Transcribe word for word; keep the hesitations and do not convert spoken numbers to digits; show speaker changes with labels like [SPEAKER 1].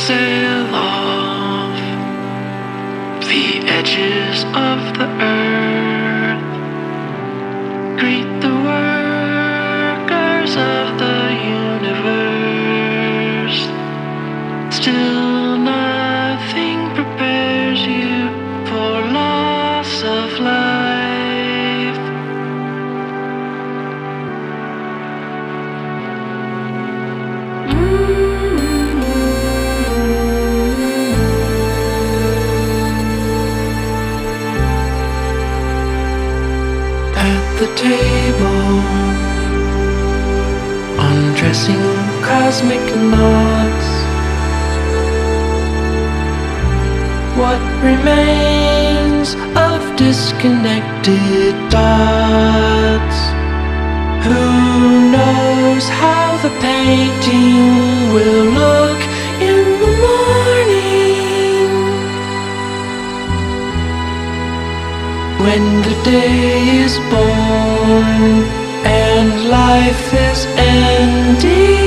[SPEAKER 1] sail off the edges of the earth. Greet the workers of the universe. Still nothing prepares you for loss of life. At the table, undressing cosmic knots, what remains of disconnected dots? Who knows how the painting will look in the morning, when the day is born and life is ending?